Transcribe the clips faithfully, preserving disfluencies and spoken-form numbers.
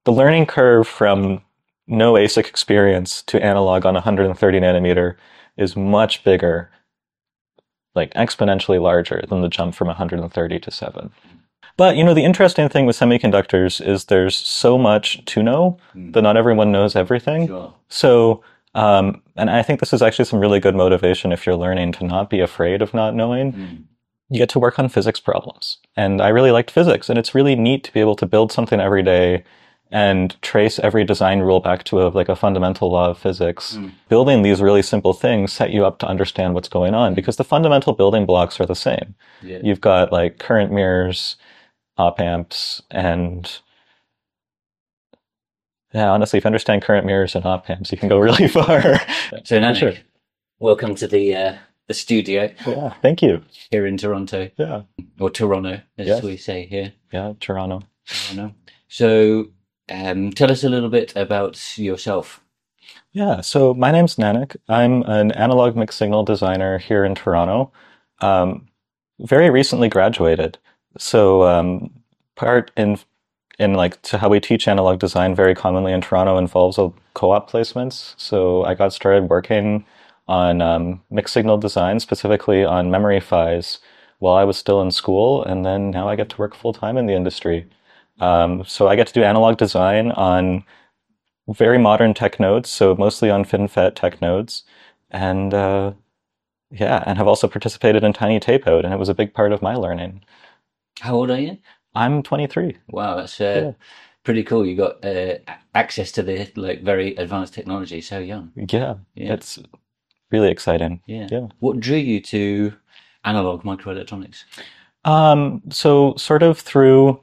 the learning curve from no A S I C experience to analog on one hundred thirty nanometer is much bigger, like exponentially larger than the jump from one hundred thirty to seven. But, you know, the interesting thing with semiconductors is there's so much to know mm. that not everyone knows everything. Sure. So, um, and I think this is actually some really good motivation if you're learning to not be afraid of not knowing. Mm. You get to work on physics problems. And I really liked physics, and it's really neat to be able to build something every day and trace every design rule back to a, like a fundamental law of physics. Mm. Building these really simple things set you up to understand what's going on, because the fundamental building blocks are the same. Yeah. You've got like current mirrors, op amps, and yeah, honestly, if you understand current mirrors and op amps, you can go really far. So Nanak, sure. Welcome to the uh, the studio. Yeah, thank you. Here in Toronto. Yeah. Or Toronto, as yes. we say here. Yeah, Toronto. Toronto. So um, tell us a little bit about yourself. Yeah, so my name's Nanak. I'm an analog mixed signal designer here in Toronto. Um, very recently graduated. So um, part in in like to how we teach analog design very commonly in Toronto involves a co-op placements. So I got started working on um, mixed signal design, specifically on memory PHYs, while I was still in school, and then now I get to work full time in the industry. Um, so I get to do analog design on very modern tech nodes, so mostly on FinFET tech nodes, and uh, yeah, and have also participated in Tiny Tapeout, and it was a big part of my learning. How old are you? I'm twenty-three. Wow, that's uh, yeah. pretty cool. You got uh, access to the like very advanced technology so young. Yeah, yeah. It's really exciting. Yeah. yeah. What drew you to analog microelectronics? Um, so sort of through,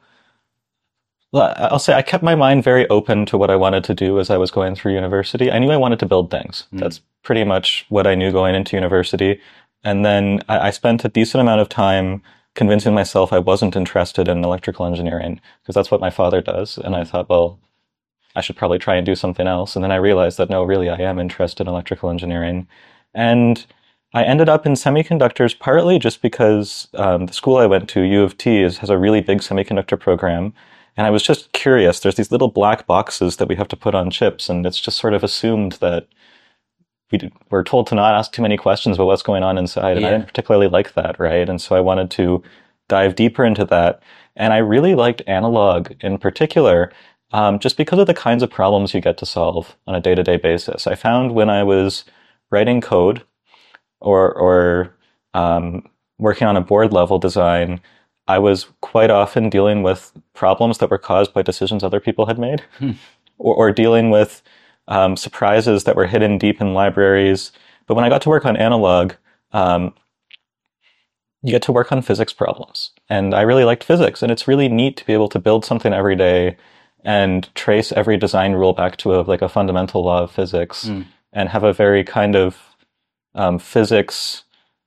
I'll say I kept my mind very open to what I wanted to do as I was going through university. I knew I wanted to build things. Mm. That's pretty much what I knew going into university. And then I, I spent a decent amount of time convincing myself I wasn't interested in electrical engineering, because that's what my father does. And I thought, well, I should probably try and do something else. And then I realized that, no, really, I am interested in electrical engineering. And I ended up in semiconductors partly just because um, the school I went to, U of T, is, has a really big semiconductor program. And I was just curious. There's these little black boxes that we have to put on chips, and it's just sort of assumed that we did, we're told to not ask too many questions about what's going on inside. And yeah. I didn't particularly like that, right? And so I wanted to dive deeper into that. And I really liked analog in particular, um, just because of the kinds of problems you get to solve on a day-to-day basis. I found when I was writing code or, or um, working on a board level design, I was quite often dealing with problems that were caused by decisions other people had made, hmm. or, or dealing with um, surprises that were hidden deep in libraries. But when I got to work on analog, um, you get to work on physics problems. And I really liked physics, and it's really neat to be able to build something every day and trace every design rule back to a, like a fundamental law of physics, hmm. and have a very kind of um, physics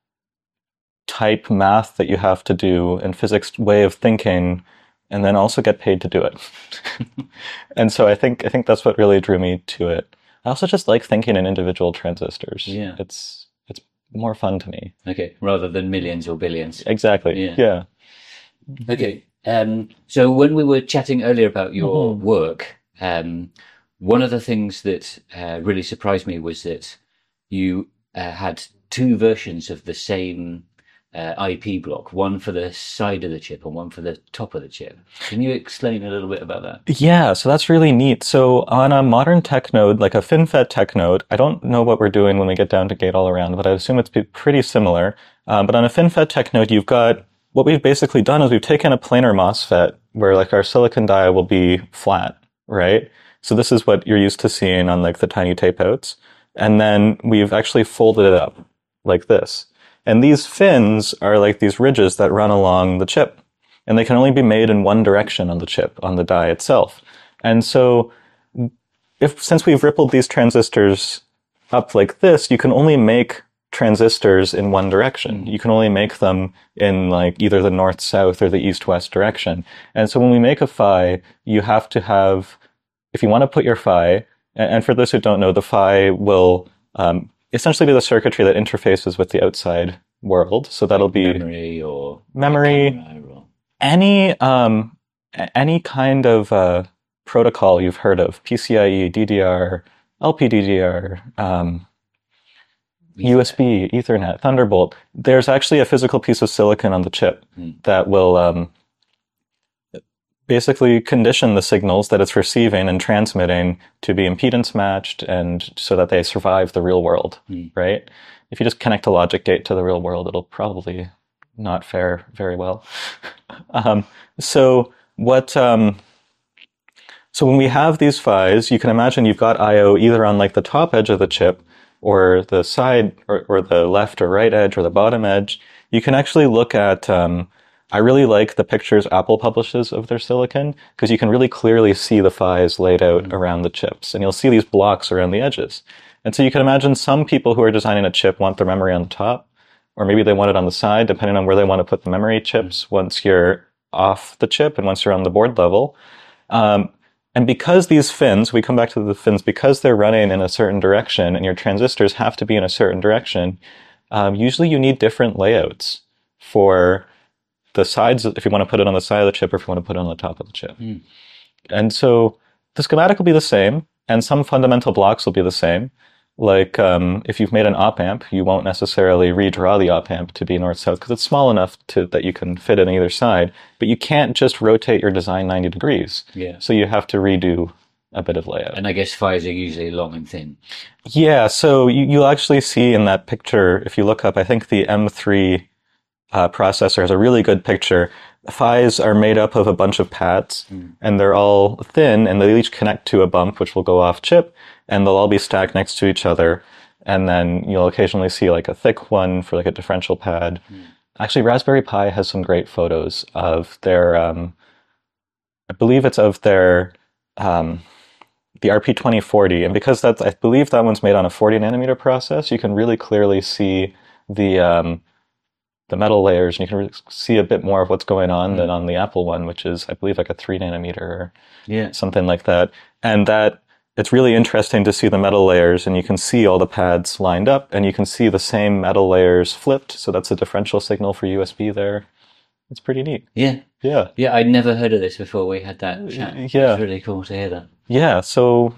type math that you have to do and physics way of thinking, and then also get paid to do it. And so I think I think that's what really drew me to it. I also just like thinking in individual transistors. Yeah. It's it's more fun to me. Okay, rather than millions or billions. Exactly. Yeah. yeah. Okay. Um, so when we were chatting earlier about your mm-hmm. work, um, one of the things that uh, really surprised me was that you uh, had two versions of the same Uh, I P block, one for the side of the chip and one for the top of the chip. Can you explain a little bit about that? Yeah, so that's really neat. So on a modern tech node, like a FinFET tech node, I don't know what we're doing when we get down to gate-all-around, but I assume it's pretty similar. Um, but on a FinFET tech node, you've got, what we've basically done is we've taken a planar MOSFET where like our silicon die will be flat, right? So this is what you're used to seeing on like the Tiny Tapeouts. And then we've actually folded it up like this. And these fins are like these ridges that run along the chip. And they can only be made in one direction on the chip, on the die itself. And so if since we've rippled these transistors up like this, you can only make transistors in one direction. You can only make them in like either the north-south or the east-west direction. And so when we make a PHY, you have to have, if you want to put your PHY, and for those who don't know, the PHY will um, essentially be the circuitry that interfaces with the outside world. So that'll be memory or memory, or... any um, any kind of uh, protocol you've heard of, PCIe, D D R, L P D D R, um, U S B, Ethernet, Thunderbolt, there's actually a physical piece of silicon on the chip mm. that will um, basically condition the signals that it's receiving and transmitting to be impedance matched and so that they survive the real world, mm. right? If you just connect a logic gate to the real world, it'll probably not fare very well. um, so what... Um, so when we have these P H Is, you can imagine you've got I O either on like the top edge of the chip or the side or, or the left or right edge or the bottom edge. You can actually look at... Um, I really like the pictures Apple publishes of their silicon because you can really clearly see the P H Is laid out mm-hmm. around the chips, and you'll see these blocks around the edges. And so you can imagine some people who are designing a chip want their memory on the top, or maybe they want it on the side, depending on where they want to put the memory chips mm-hmm. once you're off the chip and once you're on the board level. Um, and because these fins, we come back to the fins, because they're running in a certain direction and your transistors have to be in a certain direction, um, usually you need different layouts for the sides, if you want to put it on the side of the chip or if you want to put it on the top of the chip. Mm. And so the schematic will be the same, and some fundamental blocks will be the same. Like um, if you've made an op-amp, you won't necessarily redraw the op-amp to be north-south because it's small enough to that you can fit it on either side, but you can't just rotate your design ninety degrees. Yeah. So you have to redo a bit of layout. And I guess P H Is are usually long and thin. Yeah, so you, you'll actually see in that picture, if you look up, I think the M three Uh, processor has a really good picture. P H Is are made up of a bunch of pads, mm. and they're all thin, and they each connect to a bump, which will go off chip, and they'll all be stacked next to each other. And then you'll occasionally see like a thick one for like a differential pad. Mm. Actually, Raspberry Pi has some great photos of their, um, I believe it's of their, um, the R P twenty forty. And because that's, I believe that one's made on a forty nanometer process, you can really clearly see the, um, the metal layers, and you can really see a bit more of what's going on mm. than on the Apple one, which is, I believe, like a three nanometer or yeah. something like that. And that it's really interesting to see the metal layers, and you can see all the pads lined up, and you can see the same metal layers flipped. So that's a differential signal for U S B there. It's pretty neat. Yeah. Yeah. Yeah, I'd never heard of this before we had that chat. Yeah. It's really cool to hear that. Yeah. So,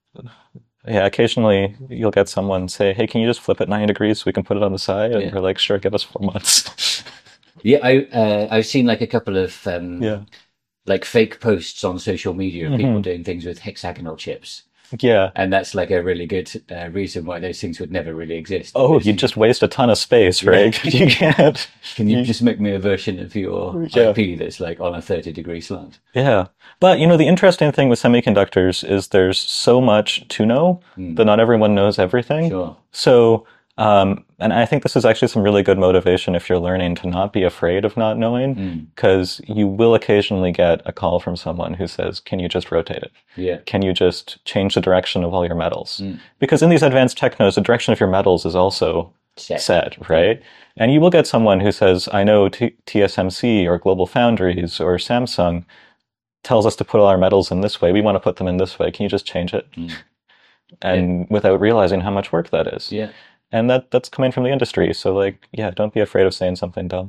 yeah, occasionally you'll get someone say, hey, can you just flip it ninety degrees so we can put it on the side? And yeah. we're like, sure, give us four months. yeah, I, uh, I've seen like a couple of um, yeah. like fake posts on social media of mm-hmm. people doing things with hexagonal chips. Yeah. And that's like a really good uh, reason why those things would never really exist. Oh, you just waste a ton of space, right? Yeah. You can't. Can you just make me a version of your yeah. I P that's like on a thirty degree slant? Yeah. But, you know, the interesting thing with semiconductors is there's so much to know mm. that not everyone knows everything. Sure. So, um, and I think this is actually some really good motivation if you're learning to not be afraid of not knowing, because mm. you will occasionally get a call from someone who says, can you just rotate it? Yeah. Can you just change the direction of all your metals? Mm. Because in these advanced technos, the direction of your metals is also set, set right? And you will get someone who says, I know T- TSMC or Global Foundries or Samsung tells us to put all our metals in this way. We want to put them in this way. Can you just change it? Mm. And yeah. without realizing how much work that is. Yeah. And that that's coming from the industry. So, like, yeah, don't be afraid of saying something dumb.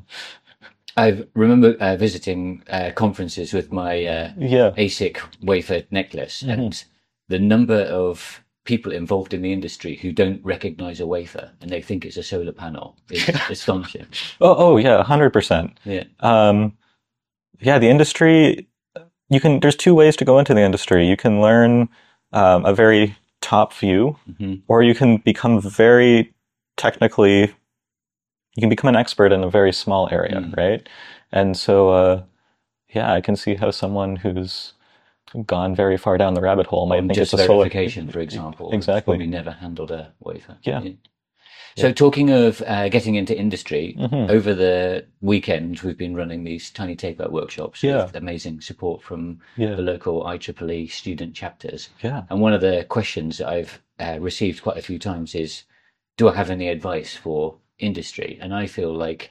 I remember uh, visiting uh, conferences with my uh, yeah. A S I C wafer necklace, mm-hmm. and the number of people involved in the industry who don't recognize a wafer and they think it's a solar panel is astonishing. Oh, oh, yeah, one hundred percent. Yeah. Um, yeah, the industry, you can, there's two ways to go into the industry. You can learn um, a very top view, mm-hmm. or you can become very technically, you can become an expert in a very small area, mm. right? And so, uh, yeah, I can see how someone who's gone very far down the rabbit hole might um, think just it's a verification, solar... for example. Exactly. Probably never handled a wafer. Yeah. yeah. So talking of uh, getting into industry, mm-hmm. over the weekend we've been running these tiny tape-out workshops yeah. with amazing support from yeah. the local I triple E student chapters. Yeah. And one of the questions that I've uh, received quite a few times is, do I have any advice for industry? And I feel like,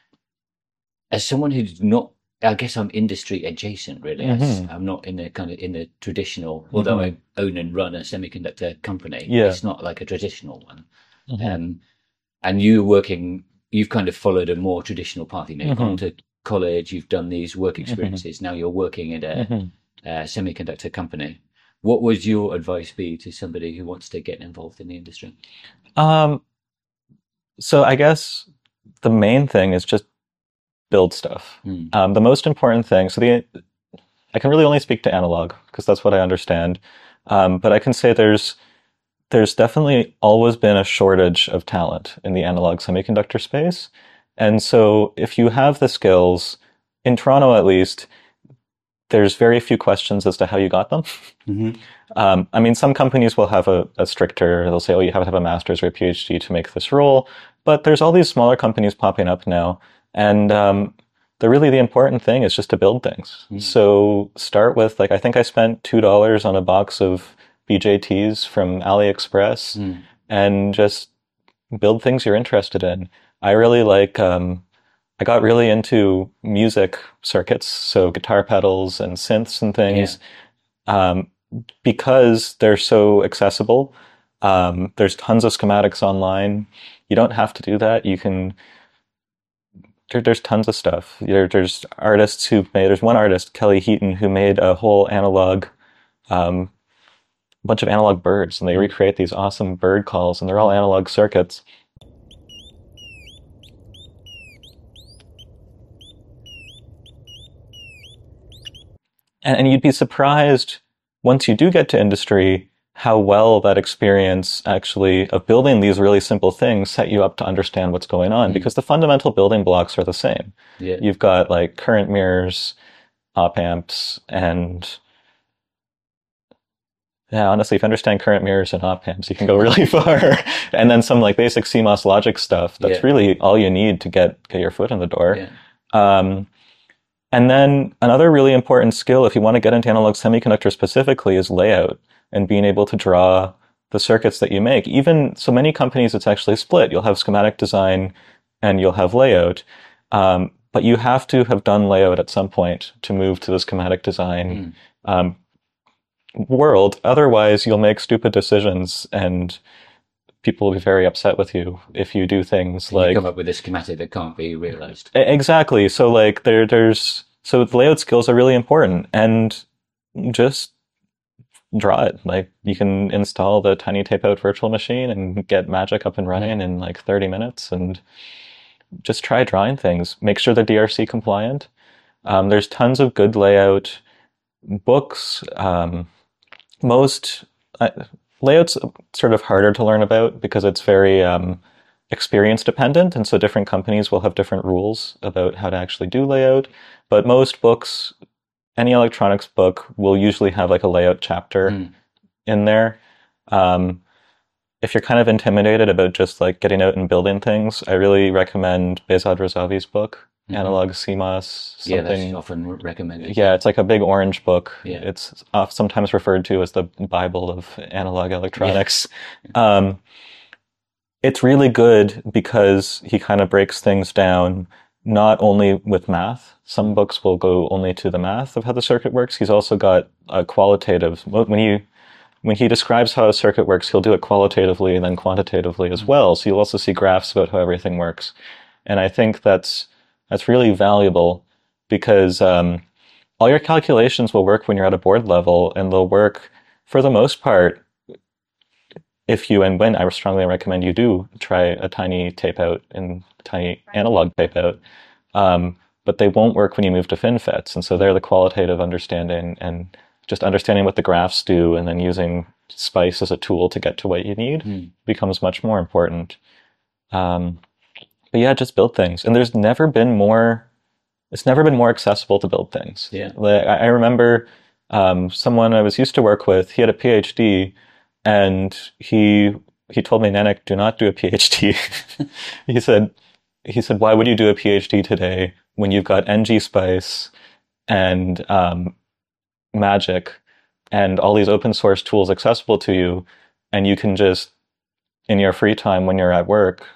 as someone who's not, I guess I'm industry adjacent, really. Mm-hmm. I'm not in a kind of in the traditional, although mm-hmm. I own and run a semiconductor company. Yeah. It's not like a traditional one. Mm-hmm. Um, and you working, you've kind of followed a more traditional path. You know, you've mm-hmm. gone to college, you've done these work experiences. Mm-hmm. Now you're working at a, mm-hmm. uh, semiconductor company, what would your advice be to somebody who wants to get involved in the industry? Um, so I guess the main thing is just build stuff. Mm. Um, the most important thing, so the I can really only speak to analog because that's what I understand. Um, but I can say there's there's definitely always been a shortage of talent in the analog semiconductor space. And so if you have the skills, in Toronto at least, there's very few questions as to how you got them. Mm-hmm. Um, I mean, some companies will have a, a stricter, they'll say, oh, you have to have a master's or a PhD to make this role. But there's all these smaller companies popping up now. And um, the really the important thing is just to build things. Mm. So start with, like, I think I spent two dollars on a box of B J Ts from AliExpress mm. and just build things you're interested in. I really like, um, I got really into music circuits, so guitar pedals and synths and things, yeah. um, because they're so accessible. Um, there's tons of schematics online. You don't have to do that. You can, there, there's tons of stuff. There, there's artists who've made, there's one artist, Kelly Heaton, who made a whole analog, um, bunch of analog birds, and they recreate these awesome bird calls, and they're all analog circuits. And, and you'd be surprised once you do get to industry how well that experience actually of building these really simple things set you up to understand what's going on, mm. because the fundamental building blocks are the same. Yeah. You've got like current mirrors, op amps, and yeah, honestly, if you understand current mirrors and op amps, you can go really far. And then some like basic C MOS logic stuff. That's yeah. really all you need to get, get your foot in the door. Yeah. Um, and then another really important skill, if you want to get into analog semiconductor specifically, is layout and being able to draw the circuits that you make. Even so many companies, it's actually split. You'll have schematic design and you'll have layout. Um, but you have to have done layout at some point to move to the schematic design mm. um, world. Otherwise, you'll make stupid decisions and people will be very upset with you if you do things you like come up with a schematic that can't be realized. Exactly. So like there, there's so the layout skills are really important, and just draw it. Like you can install the Tiny Tape Out virtual machine and get Magic up and running in like thirty minutes, and just try drawing things. Make sure they're D R C compliant. Um, there's tons of good layout books. Um, most uh, layout's sort of harder to learn about because it's very um, experience dependent, and so different companies will have different rules about how to actually do layout. But most books, any electronics book, will usually have like a layout chapter mm. in there. Um, if you're kind of intimidated about just like getting out and building things, I really recommend Behzad Razavi's book, mm-hmm. Analog C MOS. Something. Yeah, that's often recommended. Yeah, it's like a big orange book. Yeah. It's sometimes referred to as the Bible of analog electronics. Yeah. Um, it's really good because he kind of breaks things down, not only with math. Some books will go only to the math of how the circuit works. He's also got a qualitative, when you When he describes how a circuit works, he'll do it qualitatively and then quantitatively as well. So you'll also see graphs about how everything works. And I think that's that's really valuable because um, all your calculations will work when you're at a board level, and they'll work for the most part if you, and when I strongly recommend you do try a tiny tape out and tiny analog tape out, um, but they won't work when you move to FinFETs. And so they're the qualitative understanding and just understanding what the graphs do and then using SPICE as a tool to get to what you need mm. becomes much more important. Um, but yeah, just build things. And there's never been more, it's never been more accessible to build things. Yeah. Like, I remember um, someone I was used to work with, he had a PhD, and he he told me, Nanak, do not do a PhD. he said, he said, why would you do a PhD today when you've got N G SPICE and um, Magic and all these open source tools accessible to you, and you can just, in your free time when you're at work,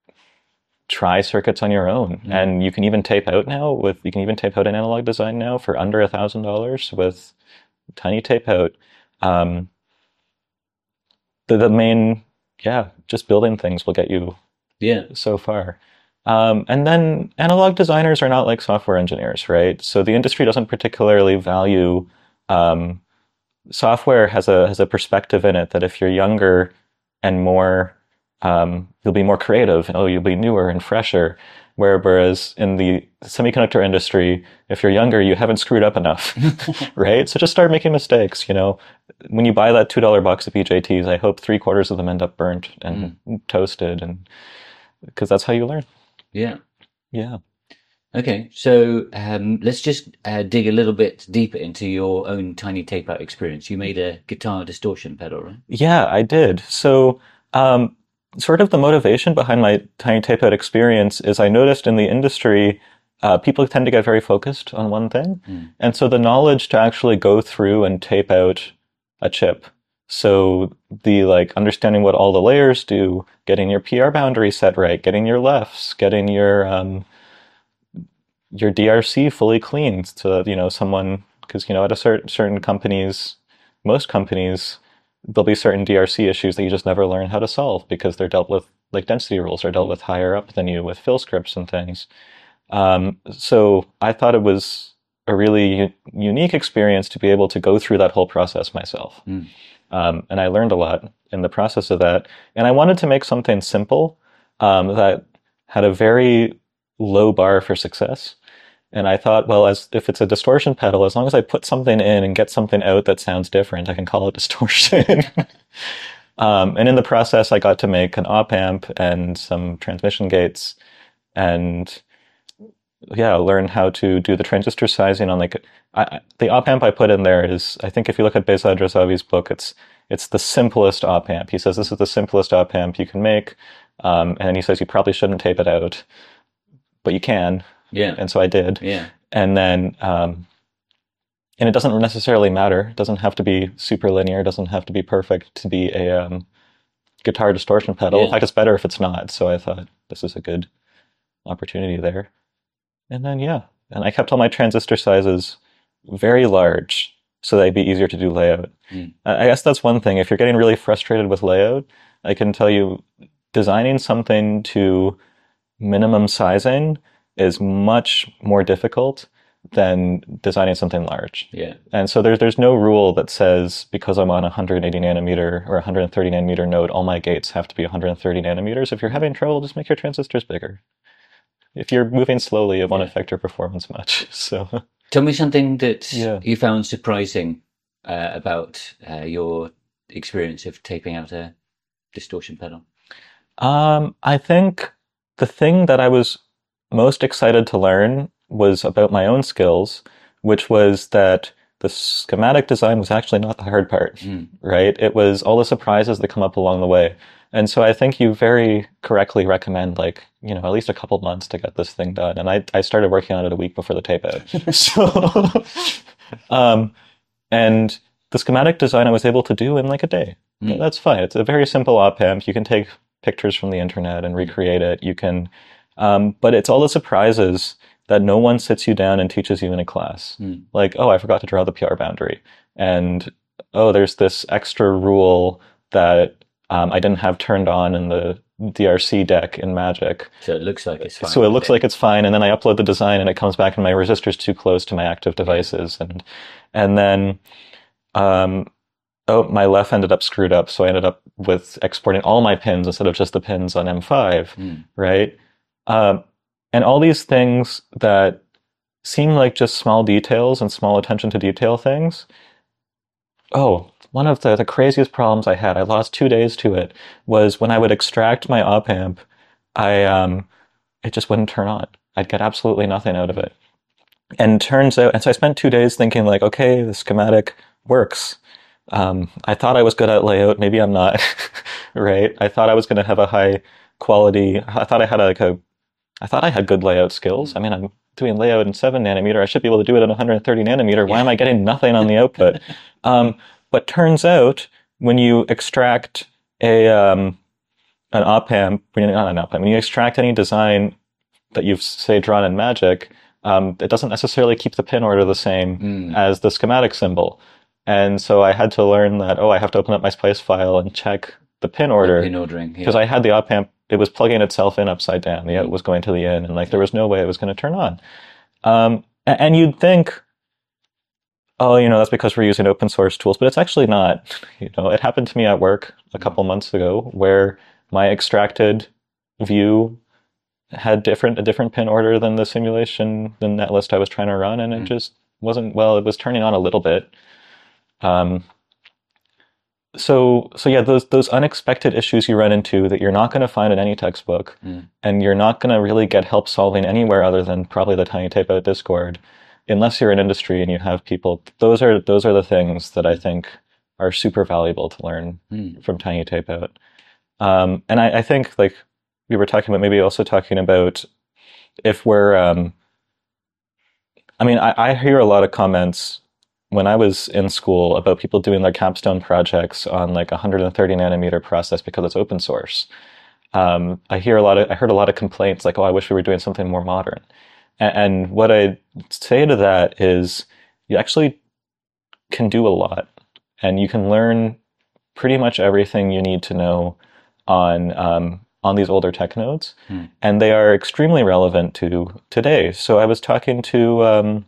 try circuits on your own. Mm. And you can even tape out now with, you can even tape out in analog design now for under a thousand dollars with Tiny Tape Out. Um, the, the main, yeah, just building things will get you yeah. so far. Um, and then analog designers are not like software engineers, right? So the industry doesn't particularly value um, software has a has a perspective in it that if you're younger and more, um, you'll be more creative, and oh, you'll be newer and fresher. Whereas in the semiconductor industry, if you're younger, you haven't screwed up enough, right? So just start making mistakes. You know, when you buy that two dollar box of B J Ts, I hope three quarters of them end up burnt and mm. toasted, and because that's how you learn. Yeah. Yeah. Okay, so um, let's just uh, dig a little bit deeper into your own tiny tape-out experience. You made a guitar distortion pedal, right? Yeah, I did. So, um, sort of the motivation behind my tiny tape-out experience is I noticed in the industry, uh, people tend to get very focused on one thing. Mm. And so the knowledge to actually go through and tape out a chip, so the like understanding what all the layers do, getting your P R boundary set right, getting your lefts, getting your... Um, your D R C fully cleaned so that, you know, someone, because, you know, at a certain certain companies, most companies, there'll be certain D R C issues that you just never learn how to solve because they're dealt with, like density rules are dealt with higher up than you with fill scripts and things. Um, so I thought it was a really u- unique experience to be able to go through that whole process myself. Mm. Um, and I learned a lot in the process of that. And I wanted to make something simple um, that had a very low bar for success. And I thought, well, as if it's a distortion pedal, as long as I put something in and get something out that sounds different, I can call it distortion. um, and in the process, I got to make an op amp and some transmission gates, and yeah, learn how to do the transistor sizing on like I, the op amp I put in there is, I think if you look at Behzad Razavi's book, it's it's the simplest op amp. He says this is the simplest op amp you can make, um, and he says you probably shouldn't tape it out, but you can. Yeah. And so I did. Yeah. And then, um, and it doesn't necessarily matter. It doesn't have to be super linear. It doesn't have to be perfect to be a um, guitar distortion pedal. Yeah. In fact, it's better if it's not. So I thought this is a good opportunity there. And then, yeah. And I kept all my transistor sizes very large so they'd be easier to do layout. Mm. I guess that's one thing. If you're getting really frustrated with layout, I can tell you designing something to minimum sizing is much more difficult than designing something large. Yeah. And so there's there's no rule that says because I'm on a one hundred eighty nanometer or one hundred thirty nanometer node, all my gates have to be one hundred thirty nanometers. If you're having trouble, just make your transistors bigger. If you're moving slowly, it won't yeah. affect your performance much. So tell me something that yeah. you found surprising uh, about uh, your experience of taping out a distortion pedal. Um, I think the thing that I was most excited to learn was about my own skills, which was that the schematic design was actually not the hard part, mm. right? It was all the surprises that come up along the way. And so I think you very correctly recommend, like, you know, at least a couple months to get this thing done. And I, I started working on it a week before the tape out. so, um, and the schematic design I was able to do in like a day. Mm. That's fine. It's a very simple op amp. You can take pictures from the internet and recreate it. You can, um, but it's all the surprises that no one sits you down and teaches you in a class. Mm. Like, oh, I forgot to draw the P R boundary. And, oh, there's this extra rule that um, I didn't have turned on in the D R C deck in Magic. So it looks like it's fine. So it looks like it's fine. And then I upload the design and it comes back and my resistor's too close to my active devices. And, and then, um, oh, my left ended up screwed up. So I ended up with exporting all my pins instead of just the pins on M five, mm. right? Um, and all these things that seem like just small details and small attention to detail things. Oh, one of the, the craziest problems I had, I lost two days to it, was when I would extract my op amp, I, um, it just wouldn't turn on. I'd get absolutely nothing out of it. And turns out, and so I spent two days thinking like, okay, the schematic works. Um, I thought I was good at layout. Maybe I'm not, right? I thought I was going to have a high quality. I thought I had like a, I thought I had good layout skills. I mean, I'm doing layout in seven nanometer. I should be able to do it in one hundred thirty nanometer. Why am I getting nothing on the output? Um, but turns out when you extract a, um, an op amp, not an op amp, when you extract any design that you've say drawn in Magic, um, it doesn't necessarily keep the pin order the same mm. as the schematic symbol. And so I had to learn that, oh, I have to open up my Splice file and check the pin order. The pin ordering, because yeah. I had the op amp, it was plugging itself in upside down. The out was going to the in, and like there was no way it was going to turn on. Um, and you'd think, oh, you know, that's because we're using open source tools, but it's actually not. You know, it happened to me at work a couple months ago where my extracted view had different a different pin order than the simulation, the netlist I was trying to run, and it mm. just wasn't, well, it was turning on a little bit. Um, so, so yeah, those those unexpected issues you run into that you're not going to find in any textbook, mm. and you're not going to really get help solving anywhere other than probably the Tiny Tapeout Discord, unless you're in industry and you have people. Those are those are the things that I think are super valuable to learn mm. from Tiny Tapeout. Um, and I, I think, like we were talking about, maybe also talking about if we're, um, I mean, I, I hear a lot of comments when I was in school about people doing their capstone projects on like a one hundred thirty nanometer process because it's open source. Um, I hear a lot of, I heard a lot of complaints like, oh, I wish we were doing something more modern. And, and what I say to that is you actually can do a lot, and you can learn pretty much everything you need to know on um, on these older tech nodes, hmm. and they are extremely relevant to today. So I was talking to um,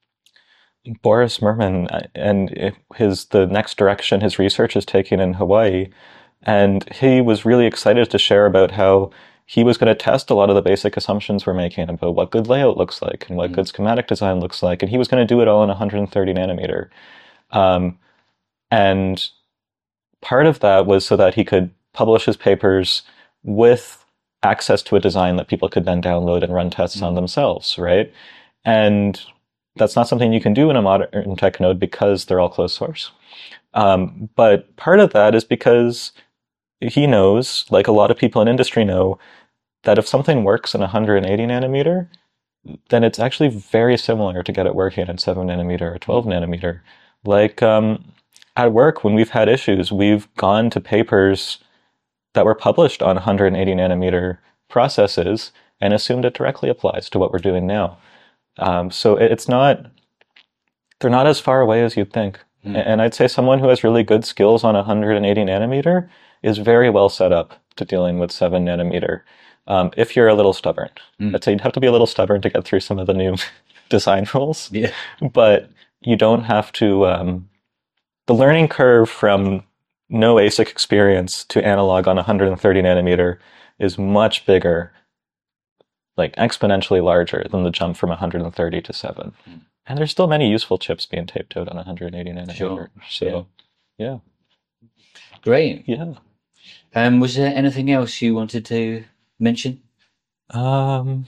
Boris Merman, and his the next direction his research is taking in Hawaii, and he was really excited to share about how he was going to test a lot of the basic assumptions we're making about what good layout looks like and what mm. good schematic design looks like, and he was going to do it all in one hundred thirty nanometer. Um, and part of that was so that he could publish his papers with access to a design that people could then download and run tests mm. on themselves, right? And that's not something you can do in a modern tech node because they're all closed source. Um, but part of that is because he knows, like a lot of people in industry know, that if something works in one hundred eighty nanometer, then it's actually very similar to get it working at seven nanometer or twelve nanometer. Like um, at work, when we've had issues, we've gone to papers that were published on one hundred eighty nanometer processes and assumed it directly applies to what we're doing now. Um, so it's not, they're not as far away as you'd think. Mm. And I'd say someone who has really good skills on one hundred eighty nanometer is very well set up to dealing with seven nanometer. Um, if you're a little stubborn. Mm. I'd say you'd have to be a little stubborn to get through some of the new design rules. Yeah. But you don't have to, um, the learning curve from no A S I C experience to analog on one hundred thirty nanometer is much bigger, like exponentially larger than the jump from one hundred thirty to seven. Mm. And there's still many useful chips being taped out on one hundred eighty nanometer. Sure. So, yeah. yeah. Great. Yeah. Um, was there anything else you wanted to mention? Um,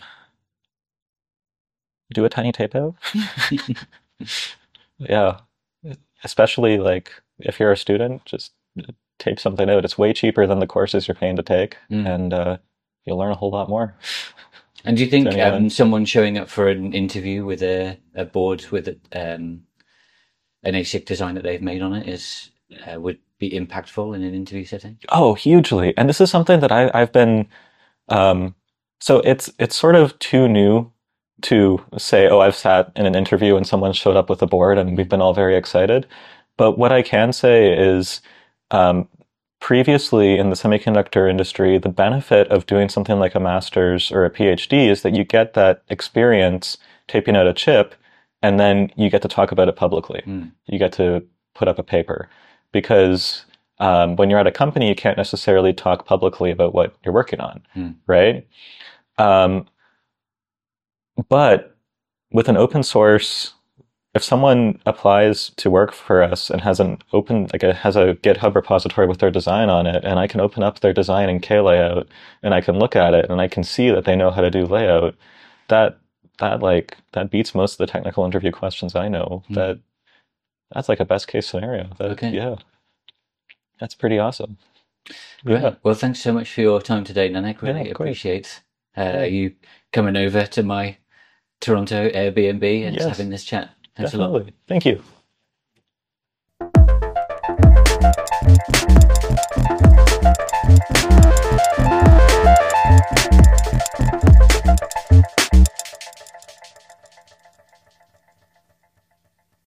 do a tiny tape out. Yeah. Especially like if you're a student, just tape something out. It's way cheaper than the courses you're paying to take, mm. and uh, you'll learn a whole lot more. And do you think um, someone showing up for an interview with a, a board with a, um, an A S I C design that they've made on it is uh, would be impactful in an interview setting? Oh, hugely. And this is something that I, I've been, um, so it's, it's sort of too new to say, oh, I've sat in an interview and someone showed up with a board and we've been all very excited. But what I can say is, um, previously in the semiconductor industry, the benefit of doing something like a master's or a PhD is that you get that experience taping out a chip, and then you get to talk about it publicly. Mm. You get to put up a paper. Because um, when you're at a company, you can't necessarily talk publicly about what you're working on, mm. right? Um, but with an open source, if someone applies to work for us and has an open, like a, has a GitHub repository with their design on it, and I can open up their design in K-layout, and I can look at it, and I can see that they know how to do layout, that that like that beats most of the technical interview questions I know. Mm. That that's like a best case scenario. That, okay. Yeah, that's pretty awesome. Great. Yeah. Well, thanks so much for your time today, Nanak. Really yeah, appreciate uh, you coming over to my Toronto Airbnb and yes. having this chat. Thanks Definitely. a lot. Thank you.